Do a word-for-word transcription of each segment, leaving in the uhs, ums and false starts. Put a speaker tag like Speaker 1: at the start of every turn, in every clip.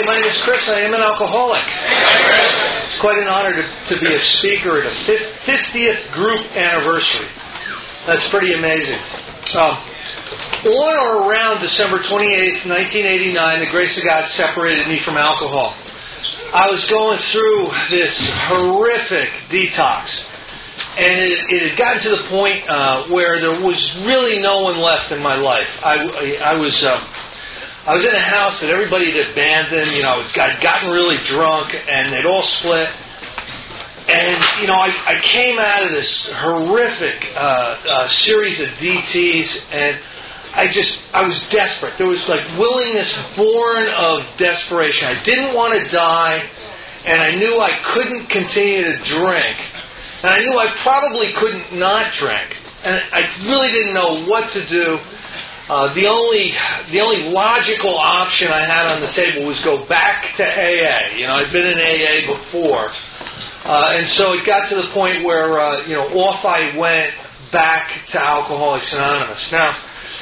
Speaker 1: my name is Chris. I am an alcoholic. It's quite an honor to, to be a speaker at a fiftieth group anniversary. That's pretty amazing. Um, on or around December twenty-eighth, nineteen eighty-nine, the grace of God separated me from alcohol. I was going through this horrific detox. And it, it had gotten to the point uh, where there was really no one left in my life. I, I, I was uh, I was in a house that everybody had abandoned. You know, I'd gotten really drunk, and they'd all split. And you know, I, I came out of this horrific uh, uh, series of D Ts, and I just I was desperate. There was like willingness born of desperation. I didn't want to die, and I knew I couldn't continue to drink. And I knew I probably couldn't not drink. And I really didn't know what to do. Uh, the only the only logical option I had on the table was go back to A A. You know, I'd been in A A before. Uh, and so it got to the point where, uh, you know, off I went back to Alcoholics Anonymous. Now,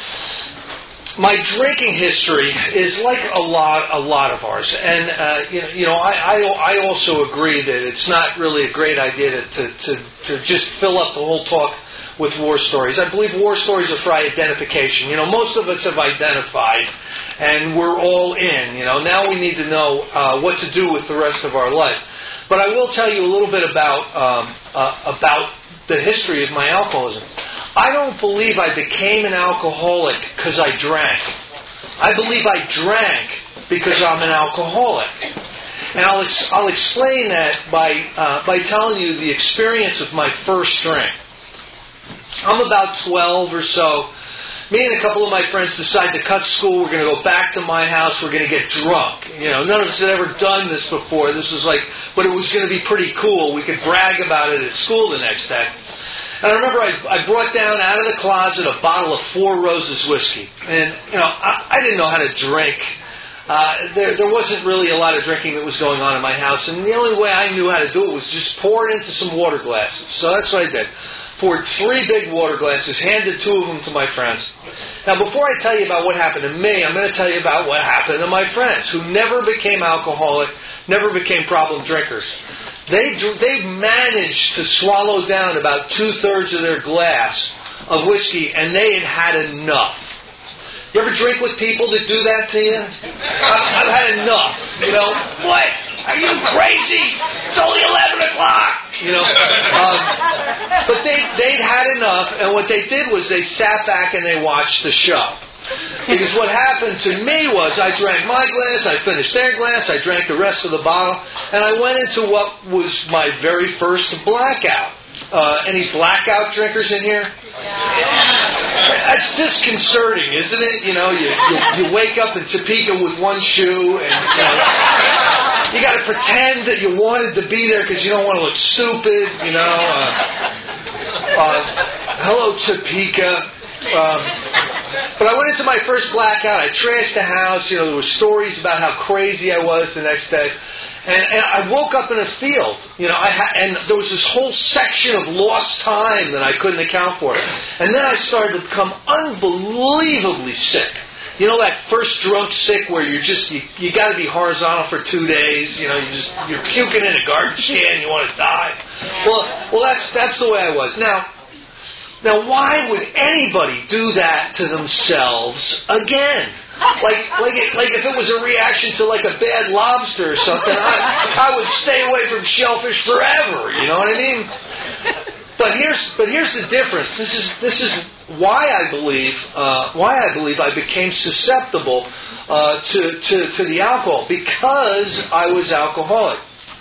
Speaker 1: my drinking history is like a lot, a lot of ours, and uh, you know, you know, I, I, I also agree that it's not really a great idea to, to, to, to just fill up the whole talk with war stories. I believe war stories are for identification. You know, most of us have identified, and we're all in. You know, now we need to know uh, what to do with the rest of our life. But I will tell you a little bit about um, uh, about the history of my alcoholism. I don't believe I became an alcoholic because I drank. I believe I drank because I'm an alcoholic. And I'll ex- I'll explain that by uh, by telling you the experience of my first drink. I'm about twelve or so. Me and a couple of my friends decide to cut school. We're going to go back to my house. We're going to get drunk. You know, none of us had ever done this before. This was like, but it was going to be pretty cool. We could brag about it at school the next day. And I remember I, I brought down out of the closet a bottle of Four Roses whiskey. And, you know, I, I didn't know how to drink. Uh, there, there wasn't really a lot of drinking that was going on in my house. And the only way I knew how to do it was just pour it into some water glasses. So that's what I did. Poured three big water glasses, handed two of them to my friends. Now, before I tell you about what happened to me, I'm going to tell you about what happened to my friends, who never became alcoholic, never became problem drinkers. They they managed to swallow down about two-thirds of their glass of whiskey, and they had had enough. You ever drink with people that do that to you? I've, I've had enough. You know, what? Are you crazy? It's only eleven o'clock. You know, um, but they they'd had enough, and what they did was they sat back and they watched the show. Because what happened to me was I drank my glass, I finished their glass, I drank the rest of the bottle, and I went into what was my very first blackout. Uh, any blackout drinkers in here? Yeah. That's disconcerting, isn't it? You know, you, you, you wake up in Topeka with one shoe, and you know, you got to pretend that you wanted to be there because you don't want to look stupid. You know, uh, uh, hello Topeka. Um, but I went into my first blackout. I trashed the house. You know, there were stories about how crazy I was the next day. And, and I woke up in a field. You know, I ha- and there was this whole section of lost time that I couldn't account for. And then I started to become unbelievably sick. You know that first drunk sick where you're just you, you got to be horizontal for two days. You know, you just you're puking in a garbage can. You want to die. Well, well, that's that's the way I was now. Now, why would anybody do that to themselves again? Like, like, it, like if it was a reaction to like a bad lobster or something, I, I would stay away from shellfish forever. You know what I mean? But here's, but here's the difference. This is, this is why I believe, uh, why I believe I became susceptible uh, to, to, to the alcohol, because I was alcoholic.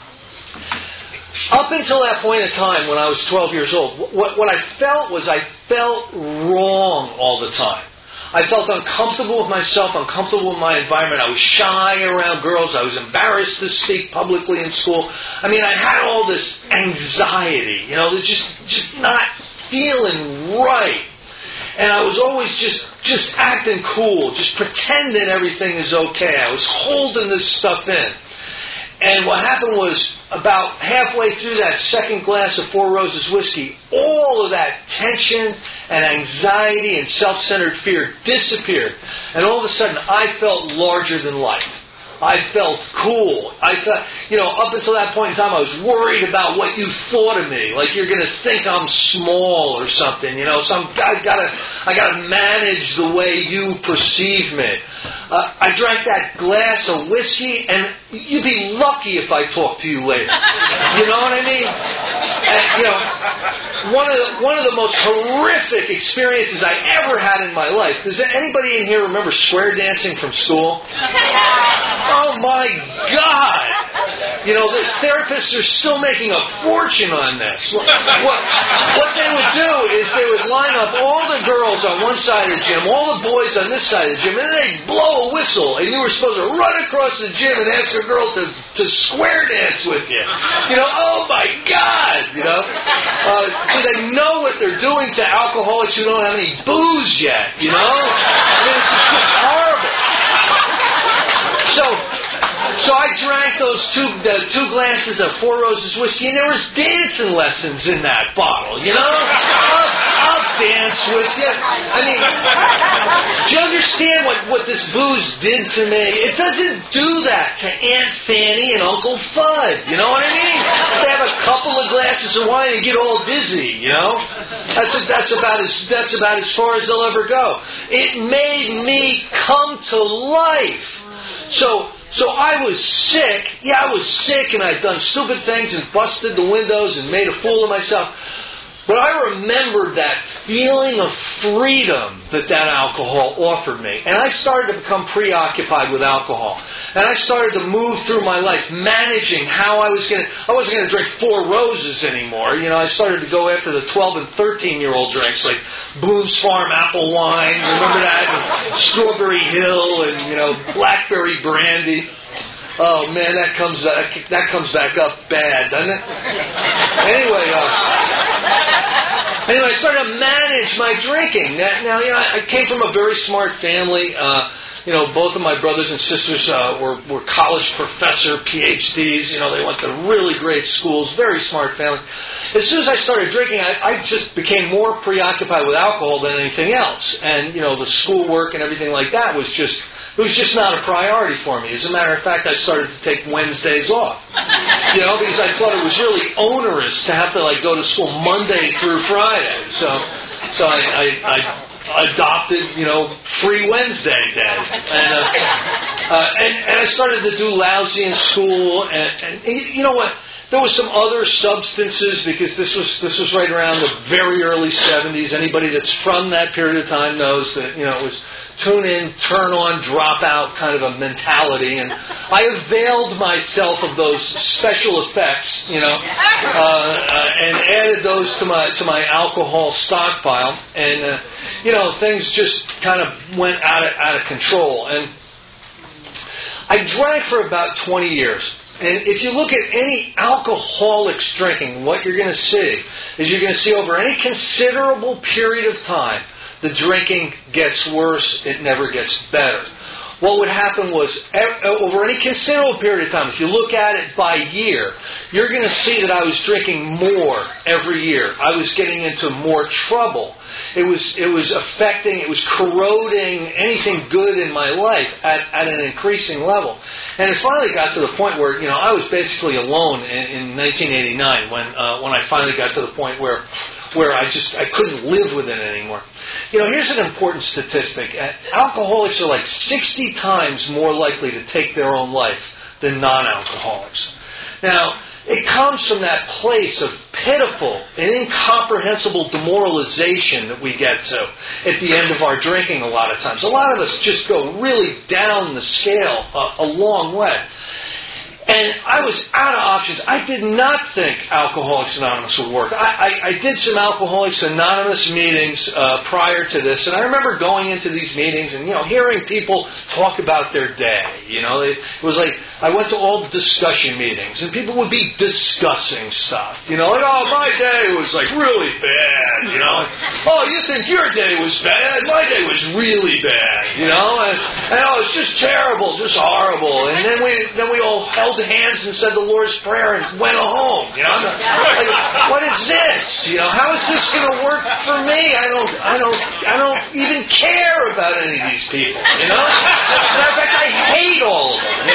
Speaker 1: Up until that point in time when I was twelve years old, what, what I felt was I felt wrong all the time. I felt uncomfortable with myself, uncomfortable with my environment. I was shy around girls. I was embarrassed to speak publicly in school. I mean, I had all this anxiety, you know, just just not feeling right. And I was always just, just acting cool, just pretending everything is okay. I was holding this stuff in. And what happened was, about halfway through that second glass of Four Roses whiskey, all of that tension and anxiety and self-centered fear disappeared. And all of a sudden, I felt larger than life. I felt cool. I felt, you know, up until that point in time, I was worried about what you thought of me. Like you're going to think I'm small or something. You know, some I gotta, I gotta manage the way you perceive me. Uh, I drank that glass of whiskey, and you'd be lucky if I talked to you later. You know what I mean? And, you know, one of the, one of the most horrific experiences I ever had in my life. Does anybody in here remember square dancing from school? Oh my God! You know, the therapists are still making a fortune on this. What, what, what they would do is they would line up all the girls on one side of the gym, all the boys on this side of the gym, and then they'd blow a whistle, and you were supposed to run across the gym and ask a girl to, to square dance with you. You know, oh my God! You know, uh, do they know what they're doing to alcoholics who don't have any booze yet? You know, I mean, it's just it's horrible. So, so I drank those two the two glasses of Four Roses whiskey, and there was dancing lessons in that bottle. You know, I'll, I'll dance with you. I mean, do you understand what, what this booze did to me? It doesn't do that to Aunt Fanny and Uncle Fudd. You know what I mean? They have a couple of glasses of wine and get all dizzy. You know, that's a, that's about as that's about as far as they'll ever go. It made me come to life. So, so I was sick. Yeah, I was sick, and I'd done stupid things and busted the windows and made a fool of myself. But I remembered that feeling of freedom that that alcohol offered me. And I started to become preoccupied with alcohol. And I started to move through my life managing how I was going to... I wasn't going to drink Four Roses anymore. You know, I started to go after the twelve and thirteen-year-old drinks, like Boone's Farm apple wine. Remember that? And Strawberry Hill and, you know, Blackberry brandy. Oh man, that comes uh, that comes back up bad, doesn't it? Anyway, uh, anyway, I started to manage my drinking. Now, you know, I came from a very smart family. Uh, you know, both of my brothers and sisters uh, were were college professor P H Ds. You know, they went to really great schools. Very smart family. As soon as I started drinking, I, I just became more preoccupied with alcohol than anything else. And you know, the schoolwork and everything like that was just. It was just not a priority for me. As a matter of fact, I started to take Wednesdays off. You know, because I thought it was really onerous to have to like go to school Monday through Friday. So, so I, I, I adopted, you know, free Wednesday day, and uh, uh, and and I started to do lousy in school. And, and you know what? There was some other substances because this was this was right around the very early seventies. Anybody that's from that period of time knows that you know it was. Tune in, turn on, drop out kind of a mentality. And I availed myself of those special effects, you know, uh, uh, and added those to my to my alcohol stockpile. And, uh, you know, things just kind of went out of, out of control. And I drank for about twenty years. And if you look at any alcoholic's drinking, what you're going to see is you're going to see over any considerable period of time, the drinking gets worse, it never gets better. What would happen was, over any considerable period of time, if you look at it by year, you're going to see that I was drinking more every year. I was getting into more trouble. It was it was affecting, it was corroding anything good in my life at, at an increasing level. And it finally got to the point where, you know, I was basically alone in, in nineteen eighty-nine when uh, when I finally got to the point where where I just I couldn't live with it anymore. You know, here's an important statistic. Alcoholics are like sixty times more likely to take their own life than non-alcoholics. Now, it comes from that place of pitiful and incomprehensible demoralization that we get to at the end of our drinking a lot of times. A lot of us just go really down the scale a, a long way. And I was out of options. I did not think Alcoholics Anonymous would work. I, I, I did some Alcoholics Anonymous meetings uh, prior to this, and I remember going into these meetings and, you know, hearing people talk about their day. You know, it, it was like I went to all the discussion meetings, and people would be discussing stuff. You know, like, oh, my day was like really bad. You know, oh, you think your day was bad? My day was really bad. You know, and, and oh, it's just terrible, just horrible. And then we then we all held hands and said the Lord's Prayer and went home. You know, like, what is this? You know, how is this going to work for me? I don't, I don't, I don't even care about any of these people. You know, as a matter of fact, I hate all of them. You know,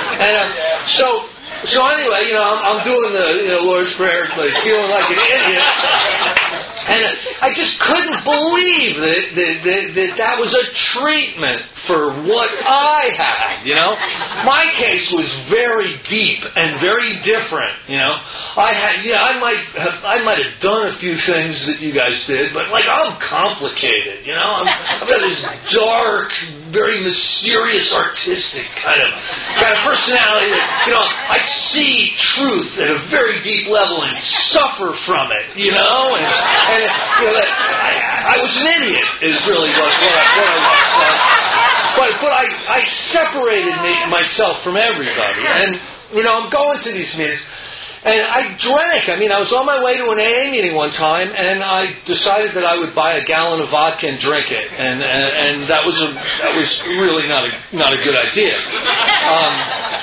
Speaker 1: And uh, so, so anyway, you know, I'm, I'm doing the you know, Lord's Prayer, like feeling like an idiot. And I just couldn't believe that that, that that that was a treatment for what I had, you know. My case was very deep and very different, you know. I had, yeah, I might have, I might have done a few things that you guys did, but like I'm complicated, you know. I'm, I've got this dark, very mysterious, artistic kind of kind of personality that, you know, I see truth at a very deep level and suffer from it, you know. And, and you know, that I, I was an idiot is really what, what, I, what I was. Uh, but but I, I separated me, myself from everybody. And, you know, I'm going to these meetings. And I drank. I mean, I was on my way to an A A meeting one time, and I decided that I would buy a gallon of vodka and drink it. And and, and that was a that was really not a not a good idea. Um,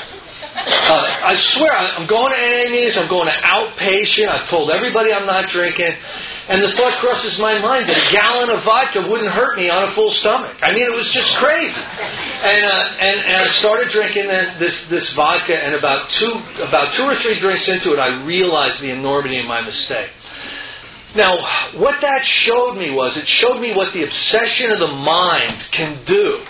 Speaker 1: Uh, I swear, I'm going to A A meetings, I'm going to outpatient, I've told everybody I'm not drinking, and the thought crosses my mind that a gallon of vodka wouldn't hurt me on a full stomach. I mean, it was just crazy. And uh, and, and I started drinking this this vodka, and about two about two or three drinks into it, I realized the enormity of my mistake. Now, what that showed me was, it showed me what the obsession of the mind can do.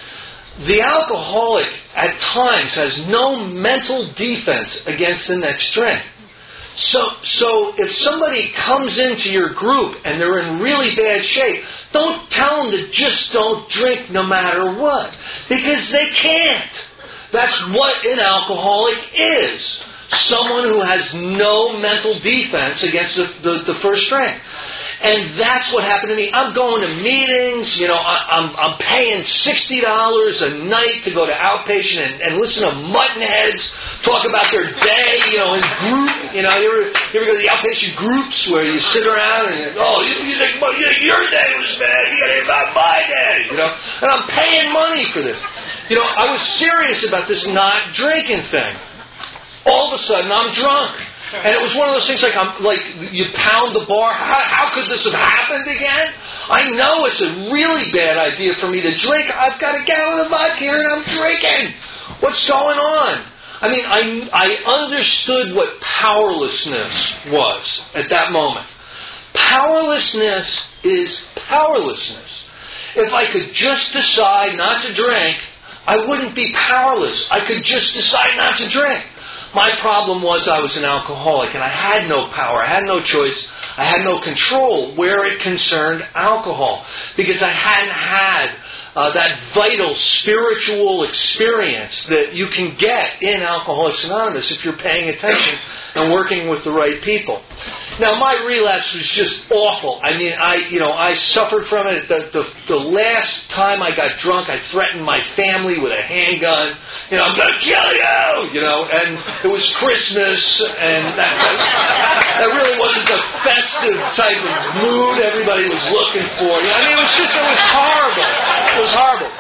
Speaker 1: The alcoholic, at times, has no mental defense against the next drink. So, so if somebody comes into your group and they're in really bad shape, don't tell them to just don't drink no matter what. Because they can't. That's what an alcoholic is. Someone who has no mental defense against the, the, the first drink. And that's what happened to me. I'm going to meetings, you know, I, I'm I'm paying sixty dollars a night to go to outpatient and, and listen to muttonheads talk about their day, you know, in group. You know, you ever, you ever go to the outpatient groups where you sit around and, oh, you, you think well, you, your day was bad, you got to hear about my day, you know. And I'm paying money for this. You know, I was serious about this not drinking thing. All of a sudden, I'm drunk. And it was one of those things like, I'm like you pound the bar. How, how could this have happened again? I know it's a really bad idea for me to drink. I've got a gallon of vodka here and I'm drinking. What's going on? I mean, I, I understood what powerlessness was at that moment. Powerlessness is powerlessness. If I could just decide not to drink, I wouldn't be powerless. I could just decide not to drink. My problem was I was an alcoholic and I had no power. I had no choice. I had no control where it concerned alcohol because I hadn't had uh, that vital spiritual experience that you can get in Alcoholics Anonymous if you're paying attention and working with the right people. Now, my relapse was just awful. I mean, I, you know, I suffered from it. The, the, the last time I got drunk, I threatened my family with a handgun. You know, I'm going to kill you, you know, and it was Christmas, and that, that really wasn't the festive type of mood everybody was looking for. You know, I mean, it was just, it was horrible. It was horrible.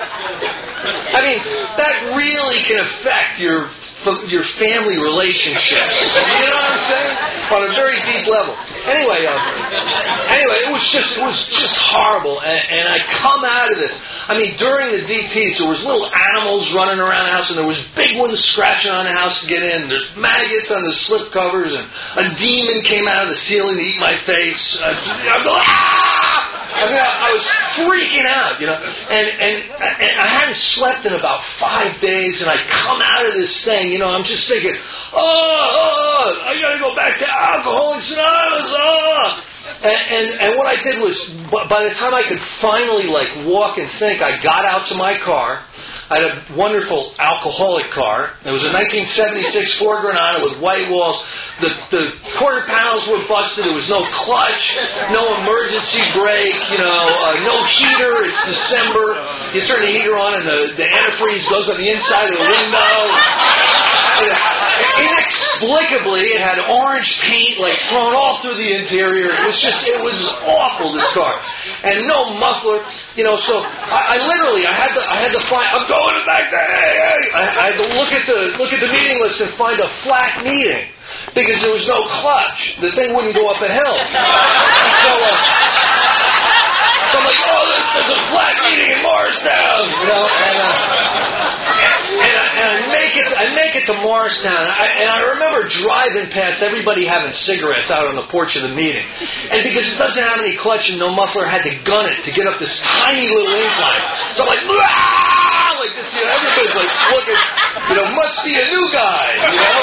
Speaker 1: I mean, that really can affect your your family relationships. You know what I'm saying? On a very deep level. Anyway, um, anyway, it was just it was just horrible. And, and I come out of this. I mean, during the D Ps, there was little animals running around the house, and there was big ones scratching on the house to get in. There's maggots on the slip covers, and a demon came out of the ceiling to eat my face. Uh, I'm going, ah! I mean, I, I was freaking out, you know, and, and and I hadn't slept in about five days, and I come out of this thing, you know, I'm just thinking, oh, oh I got to go back to Alcoholics Anonymous, oh. And, and and what I did was, by the time I could finally, like, walk and think, I got out to my car. I had a wonderful alcoholic car. It was a nineteen seventy-six Ford Granada with white walls. The the quarter panels were busted. There was no clutch, no emergency brake, you know, uh, no heater. It's December. You turn the heater on and the, the antifreeze goes on the inside of the window. Inexplicably, it had orange paint like thrown all through the interior. It was just, it was awful, this car. And no muffler, you know, so I, I literally, I had to, I had to find, I'm going back to A A. I, I had to look at the, look at the meeting list and find a flat meeting because there was no clutch. The thing wouldn't go up a hill. So, uh, so I'm like, oh, there's, there's a flat meeting in Morristown, you know, and, uh, and, I, and I make it, I make to Morristown, and I, and I remember driving past everybody having cigarettes out on the porch of the meeting. And because it doesn't have any clutch and no muffler, I had to gun it to get up this tiny little incline. So I'm like, Wah! Like this, you know, everybody's like looking, you know, must be a new guy, you know?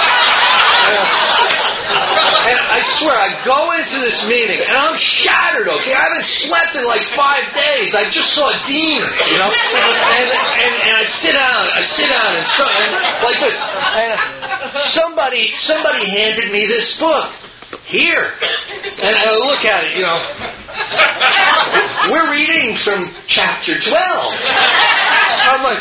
Speaker 1: And, and I swear, I go into this meeting, and I'm shattered, okay? I haven't slept in like five days. I just saw a demon, you know? And, and, and I sit down, I sit down, and, so, and like this. And somebody, somebody handed me this book. Here. And I look at it, you know. We're reading from chapter twelve. I'm like...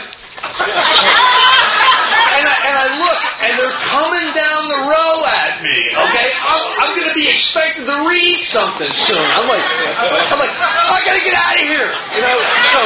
Speaker 1: And I, and I look, and they're coming down the row at me, okay? I'm, I'm going to be expected to read something soon. I'm like, I'm like, I got to get out of here, you know? So,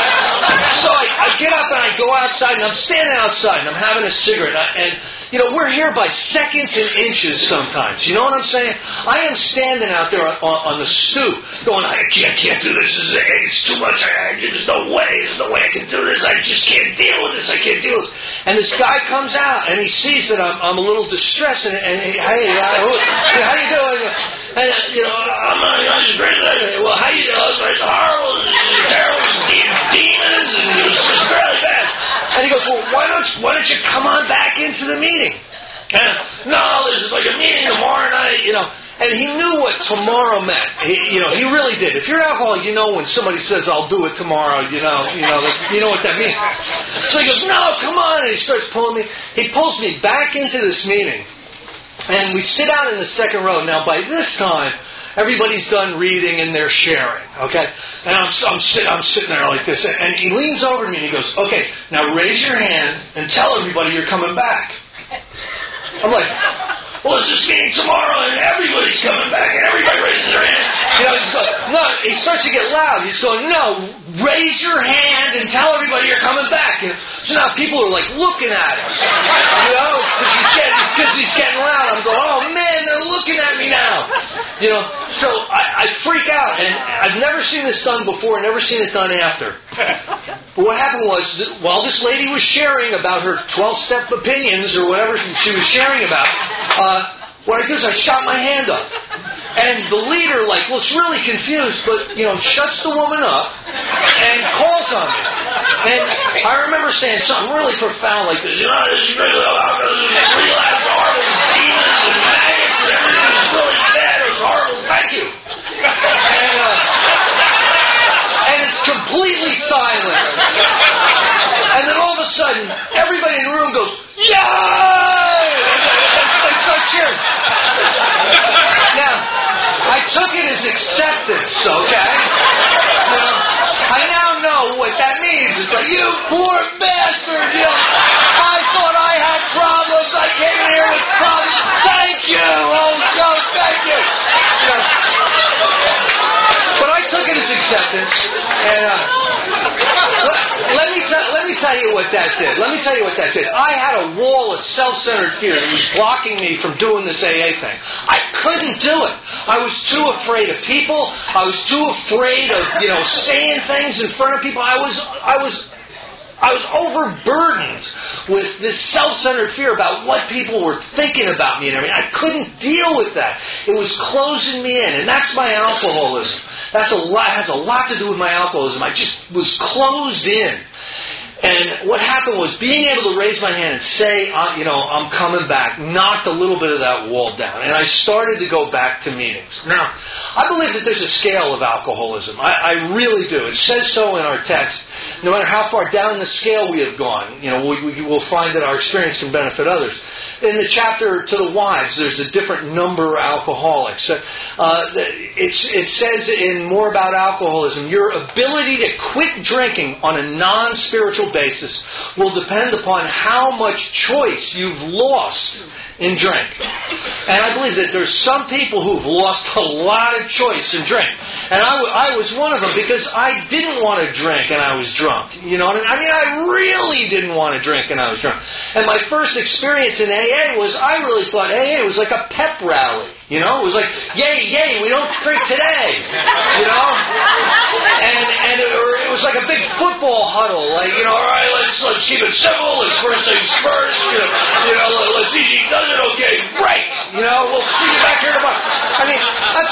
Speaker 1: so I, I get up and I go outside, and I'm standing outside, and I'm having a cigarette, and, I, and you know, we're here by seconds and inches sometimes. You know what I'm saying? I am standing out there on, on the stoop going, I can't, can't do this. It's too much. I, there's no way. There's no way I can do this. I just can't deal with this. I can't deal with this. And this guy comes out, and he sees that I'm, I'm a little distressed, and, and he, hey, uh, who, how you doing? And, uh, you know, I'm, I'm just great. Well, how you doing? It's horrible. It's terrible. Demons, and it was just really bad. And he goes, well, why don't you, why don't you come on back into the meeting? And, no, this is like a meeting tomorrow night, you know. And he knew what tomorrow meant. He, you know, he really did. If you're an alcoholic, you know when somebody says, I'll do it tomorrow, you know, you know, you know what that means. So he goes, no, come on. And he starts pulling me. He pulls me back into this meeting. And we sit down in the second row. Now, by this time, everybody's done reading and they're sharing, okay? And I'm, I'm, sit, I'm sitting there like this. And he leans over to me and he goes, okay, now raise your hand and tell everybody you're coming back. I'm like, well, it's this meeting tomorrow and everybody's coming back and everybody raises their hand. You know, he's like, no, he starts to get loud. He's going, no, raise your hand and tell everybody you're coming back. You know? So now people are like looking at us, you know, because he's getting, because he's getting loud. I'm going, oh man, they're looking at me now. You know, so I, I freak out, and I've never seen this done before, never seen it done after. But what happened was, while this lady was sharing about her twelve-step opinions or whatever she was sharing about, uh, what I do is I shot my hand up. And the leader, like, looks really confused, but, you know, shuts the woman up and calls on me. And I remember saying something really profound like this, you know, this is really relapse, horrible demons and maggots and everything was really bad. It was horrible. Thank you. And, uh, and it's completely silent. And then all of a sudden, everybody in the room goes, yay! And they start cheering. Now, I took it as acceptance, okay? Now, I now know what that means. It's like, you poor bastard! You know, I thought I had problems. I came in here with problems. Thank you! Oh, no, thank you! You know, but I took it as acceptance, and uh, let, let me t- let me tell you what that did. Let me tell you what that did. I had a wall of self-centered fear that was blocking me from doing this A A thing. I couldn't do it. I was too afraid of people. I was too afraid of, you know, saying things in front of people. I was I was I was overburdened with this self-centered fear about what people were thinking about me and everything. I couldn't deal with that. It was closing me in, and that's my alcoholism. That's a lot. Has a lot to do with my alcoholism. I just was closed in. And what happened was being able to raise my hand and say, uh, you know, I'm coming back, knocked a little bit of that wall down. And I started to go back to meetings. Now, I believe that there's a scale of alcoholism. I, I really do. It says so in our text. No matter how far down the scale we have gone, you know, we, we will find that our experience can benefit others. In the chapter to the wives, there's a different number of alcoholics. Uh, it's, it says in more about alcoholism, your ability to quit drinking on a non-spiritual basis will depend upon how much choice you've lost in drink. And I believe that there's some people who've lost a lot of choice in drink. And I, w- I was one of them because I didn't want to drink and I was drunk. You know what I mean? I mean, I really didn't want to drink and I was drunk. And my first experience in A A was, I really thought A A was like a pep rally. You know, it was like, yay, yay, we don't drink today. You know? And and it, or it was like a big football huddle. Like, you know, all right, let's let's keep it simple. Let's first things first. You know, you know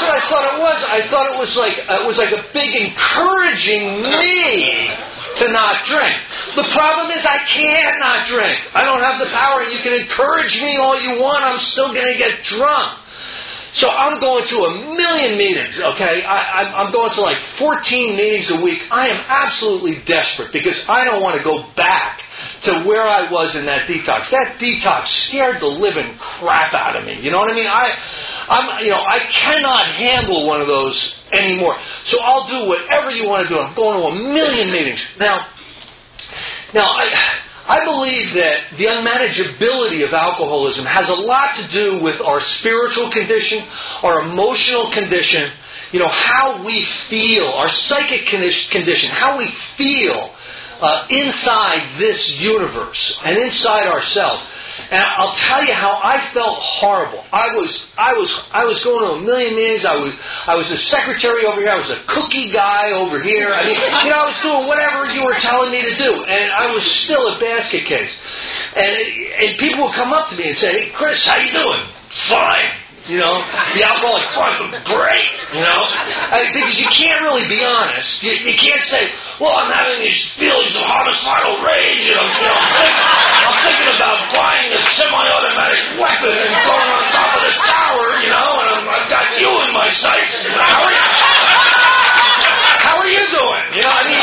Speaker 1: what I thought it was. I thought it was like it was like a big encouraging me to not drink. The problem is I can't not drink. I don't have the power. You can encourage me all you want. I'm still going to get drunk. So I'm going to a million meetings, okay? I, I'm going to like fourteen meetings a week. I am absolutely desperate because I don't want to go back to where I was in that detox. That detox scared the living crap out of me. You know what I mean? I, I'm, you know, I cannot handle one of those anymore. So I'll do whatever you want to do. I'm going to a million meetings. Now, now I... I believe that the unmanageability of alcoholism has a lot to do with our spiritual condition, our emotional condition, you know, how we feel, our psychic condition, how we feel uh, inside this universe and inside ourselves. And I'll tell you how I felt horrible. I was, I was, I was going to a million meetings. I was, I was a secretary over here. I was a cookie guy over here. I mean, you know, I was doing whatever you were telling me to do, and I was still a basket case. And and people would come up to me and say, "Hey, Chris, how you doing?" "Fine." You know, the alcoholic, "Fine, great." You know, I, because you can't really be honest. You, you can't say, "Well, I'm having these feelings of homicidal rage, and I'm, you know, I'm, thinking, I'm thinking about buying a semi-automatic weapon and going on top of the tower, you know, and I'm, I've got you in my sights. How are you? How are you doing?" You know, I mean,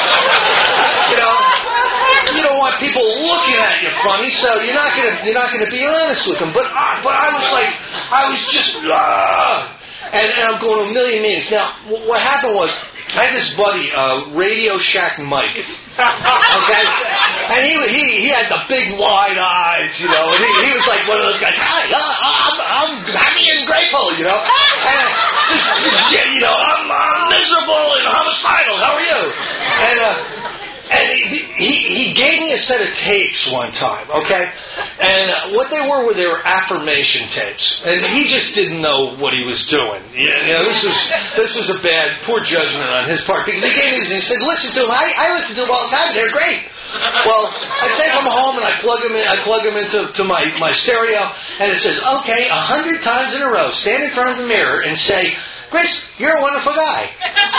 Speaker 1: you know, you don't want people looking at you funny, so you're not gonna you're not gonna be honest with them. But uh, but I was like, I was just, uh, and, and I'm going to a million meetings. Now, w- what happened was, I had this buddy, uh, Radio Shack Mike, okay, and he he he had the big wide eyes, you know, and he, he was like one of those guys. Hi, uh, I'm I'm happy and grateful, you know, and just, you know, I'm, I'm miserable and homicidal. How are you? And uh. And he, he he gave me a set of tapes one time, okay? And what they were were they were affirmation tapes, and he just didn't know what he was doing. You know, this was this was a bad, poor judgment on his part, because he gave me these and he said, "Listen to them. I, I listen to them all the time. They're great." Well, I take them home and I plug them in. I plug them into to my my stereo, and it says, "Okay, a hundred times in a row, stand in front of the mirror and say, 'Chris, you're a wonderful guy.'"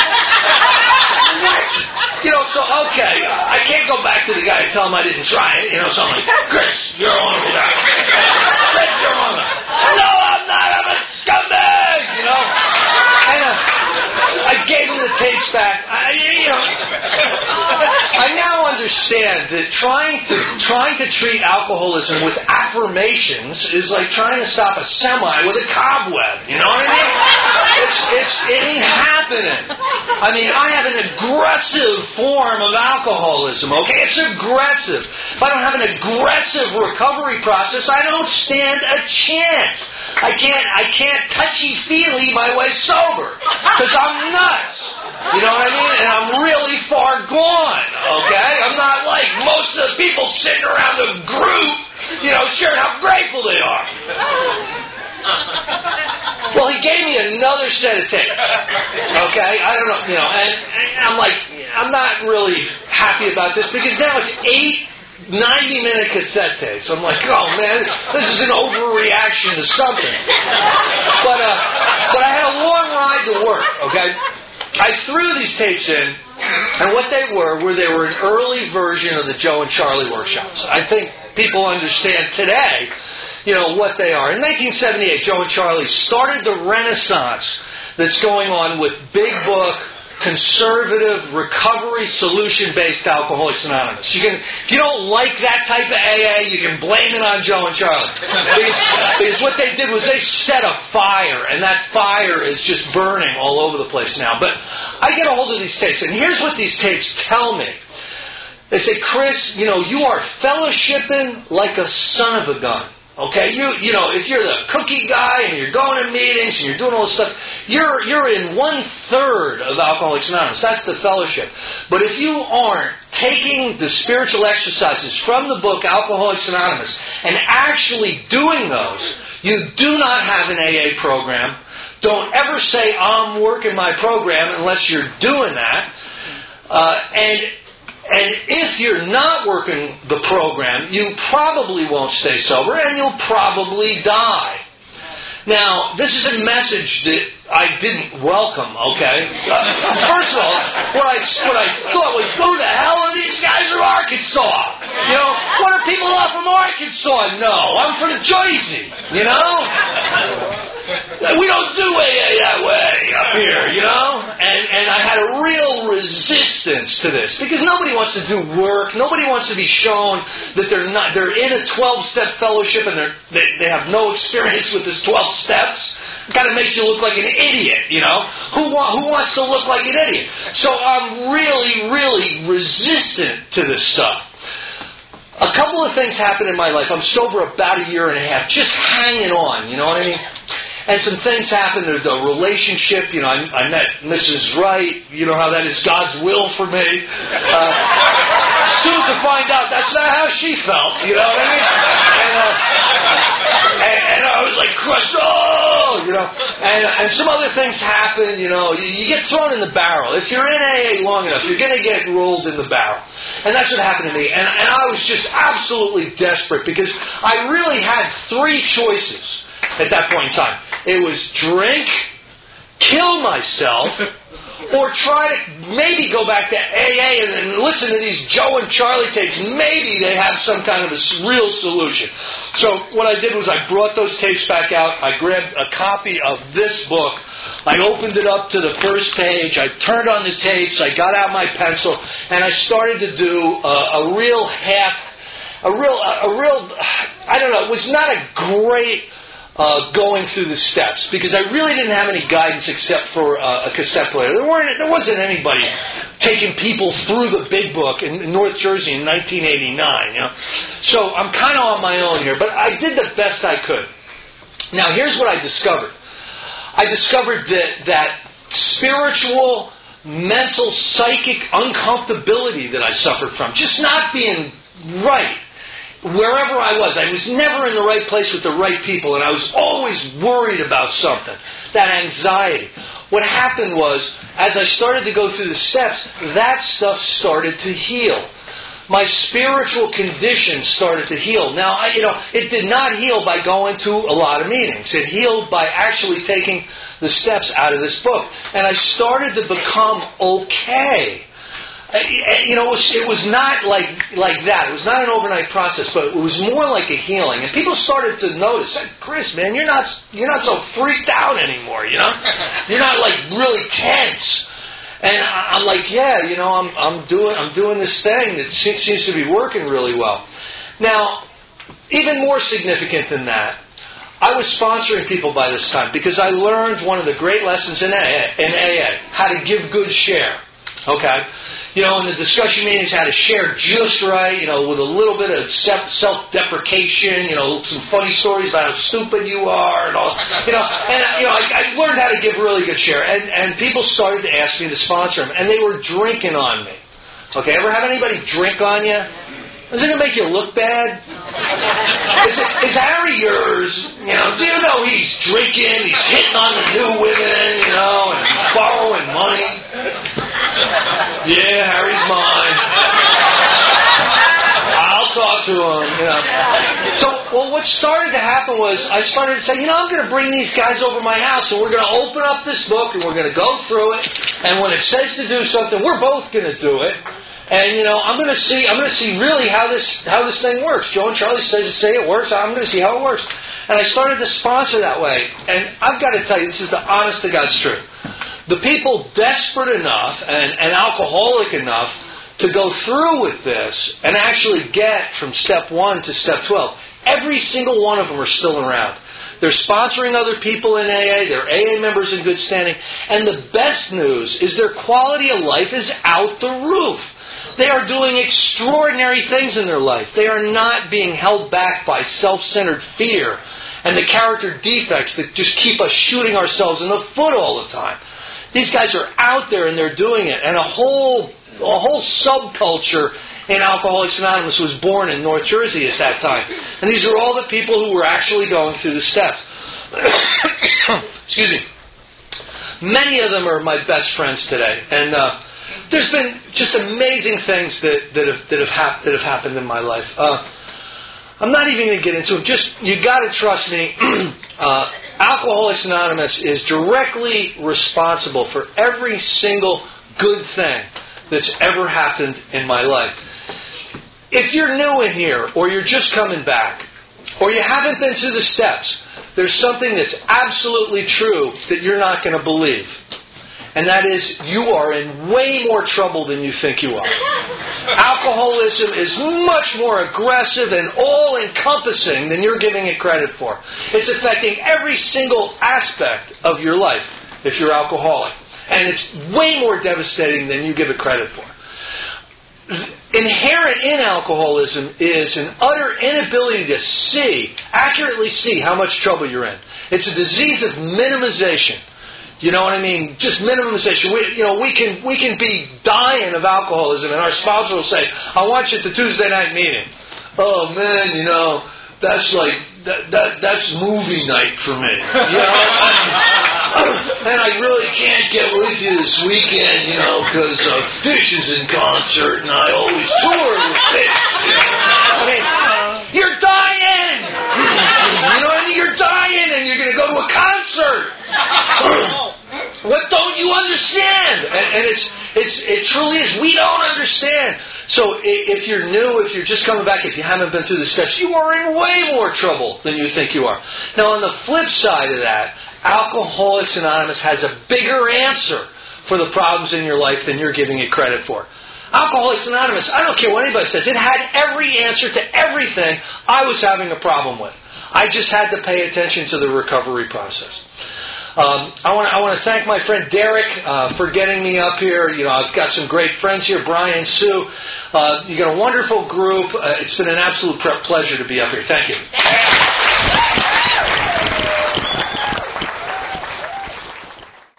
Speaker 1: You know, so, okay, I can't go back to the guy and tell him I didn't try it. You know, so I'm like, "Chris, you're a wonderful guy. Chris, you're a wonderful guy." "No, I'm not. I'm a scumbag." You know? And uh, I gave him the tapes back. I, you know, I now understand that trying to trying to treat alcoholism with affirmations is like trying to stop a semi with a cobweb. You know what I mean? It's, it's, it ain't happening. I mean, I have an aggressive form of alcoholism, okay? It's aggressive. If I don't have an aggressive recovery process, I don't stand a chance. I can't, I can't touchy-feely my way sober, because I'm nuts. You know what I mean? And I'm really far gone, okay? I'm not like most of the people sitting around a group, you know, sharing how grateful they are. Well, he gave me another set of tapes, okay? I don't know, you know, and, and I'm like, I'm not really happy about this, because now it's eight ninety-minute cassette tapes. I'm like, oh, man, this is an overreaction to something. But, uh, but I had a long ride to work, okay? I threw these tapes in, and what they were, were they were an early version of the Joe and Charlie workshops. I think people understand today, you know, what they are. In nineteen seventy-eight, Joe and Charlie started the renaissance that's going on with big book, conservative, recovery, solution-based Alcoholics Anonymous. You can, if you don't like that type of A A, you can blame it on Joe and Charlie. Because, because what they did was they set a fire, and that fire is just burning all over the place now. But I get a hold of these tapes, and here's what these tapes tell me. They say, "Chris, you know, you are fellowshipping like a son of a gun. Okay, you you know, if you're the cookie guy and you're going to meetings and you're doing all this stuff, you're you're in one third of Alcoholics Anonymous. That's the fellowship. But if you aren't taking the spiritual exercises from the book Alcoholics Anonymous and actually doing those, you do not have an A A program. Don't ever say I'm working my program unless you're doing that. Uh, and And if you're not working the program, you probably won't stay sober and you'll probably die. Now, this is a message that I didn't welcome, okay? Uh, first of all, what I, what I thought was, who the hell are these guys from Arkansas? You know, what are people off from Arkansas? No, I'm from Jersey, you know? We don't do A A that way up here, you know? And and I had a real resistance to this because nobody wants to do work. Nobody wants to be shown that they're not. They're in a twelve-step fellowship and they're they, they have no experience with this twelve steps. It kind of makes you look like an idiot, you know? Who want, who wants to look like an idiot? So I'm really, really resistant to this stuff. A couple of things happened in my life. I'm sober about a year and a half, just hanging on, you know what I mean? And some things happened. There's a relationship. You know, I, I met Missus Wright. You know how that is God's will for me. Uh, soon to find out that's not how she felt. You know what I mean? And, uh, and, and I was like crushed. Oh, you know. And, and some other things happened. You know, you, you get thrown in the barrel. If you're in A A long enough, you're going to get rolled in the barrel. And that's what happened to me. And, and I was just absolutely desperate because I really had three choices. At that point in time, it was drink, kill myself, or try to maybe go back to A A and, and listen to these Joe and Charlie tapes. Maybe they have some kind of a real solution. So what I did was I brought those tapes back out. I grabbed a copy of this book. I opened it up to the first page. I turned on the tapes. I got out my pencil, and I started to do a, a real half, a real, a, a real. I don't know. It was not a great. Uh, going through the steps because I really didn't have any guidance except for uh, a cassette player. There weren't, there wasn't anybody taking people through the big book in, in North Jersey in nineteen eighty-nine. You know, so I'm kind of on my own here, but I did the best I could. Now, here's what I discovered. I discovered that that spiritual, mental, psychic uncomfortability that I suffered from, just not being right. Wherever I was, I was never in the right place with the right people, and I was always worried about something. That anxiety. What happened was, as I started to go through the steps, that stuff started to heal. My spiritual condition started to heal. Now, I, you know, it did not heal by going to a lot of meetings. It healed by actually taking the steps out of this book. And I started to become okay. You know, it was, it was not like like that. It was not an overnight process, but it was more like a healing. And people started to notice, hey, Chris, man, you're not you're not so freaked out anymore. You know, you're not like really tense. And I'm like, yeah, you know, I'm I'm doing I'm doing this thing that seems to be working really well. Now, even more significant than that, I was sponsoring people by this time because I learned one of the great lessons in A A, in A A, how to give good share. Okay? You know, in the discussion meetings, how to share just right, you know, with a little bit of self-deprecation, you know, some funny stories about how stupid you are and all, you know. And, you know, I, I learned how to give really good share. And, and people started to ask me to sponsor them. And they were drinking on me. Okay, ever have anybody drink on you? Is it going to make you look bad? Is, it, is Harry yours? You know, do you know he's drinking, he's hitting on the new women, you know, and borrowing money? Yeah, Harry's mine. I'll talk to him, you know. So, well, what started to happen was I started to say, you know, I'm going to bring these guys over my house and we're going to open up this book and we're going to go through it. And when it says to do something, we're both going to do it. And, you know, I'm going to see, I'm going to see really how this, how this thing works. Joe and Charlie says to say it works. I'm going to see how it works. And I started to sponsor that way. And I've got to tell you, this is the honest to God's truth. The people desperate enough and, and alcoholic enough to go through with this and actually get from step one to step twelve, every single one of them are still around. They're sponsoring other people in A A. They're A A members in good standing. And the best news is their quality of life is out the roof. They are doing extraordinary things in their life. They are not being held back by self-centered fear and the character defects that just keep us shooting ourselves in the foot all the time. These guys are out there and they're doing it. And a whole a whole subculture in Alcoholics Anonymous was born in North Jersey at that time. And these are all the people who were actually going through the steps. Excuse me. Many of them are my best friends today. And uh, there's been just amazing things that, that, have, that, have, hap- that have happened in my life. Uh, I'm not even going to get into it. Just, you got to trust me. uh, Alcoholics Anonymous is directly responsible for every single good thing that's ever happened in my life. If you're new in here, or you're just coming back, or you haven't been through the steps, there's something that's absolutely true that you're not going to believe. And that is, you are in way more trouble than you think you are. Alcoholism is much more aggressive and all-encompassing than you're giving it credit for. It's affecting every single aspect of your life if you're alcoholic. And it's way more devastating than you give it credit for. Inherent in alcoholism is an utter inability to see, accurately see how much trouble you're in. It's a disease of minimization. You know what I mean? Just minimization. We, you know, we can we can be dying of alcoholism, and our spouse will say, "I want you at the Tuesday night meeting." Oh man, you know, that's like that, that that's movie night for me. You know, and I really can't get with you this weekend, you know, because uh, Fish is in concert, and I always tour with Fish. You know? I mean, you're dying. You know what I mean? You're dying, and you're going to go to a concert. What don't you understand? And, and it's it's it truly is. We don't understand. So if you're new, if you're just coming back, if you haven't been through the steps, you are in way more trouble than you think you are. Now, on the flip side of that, Alcoholics Anonymous has a bigger answer for the problems in your life than you're giving it credit for. Alcoholics Anonymous, I don't care what anybody says, it had every answer to everything I was having a problem with. I just had to pay attention to the recovery process. Um, I want to I want to thank my friend Derek uh, for getting me up here. You know, I've got some great friends here, Brian, Sue. Uh, you got a wonderful group. Uh, it's been an absolute pleasure to be up here. Thank you.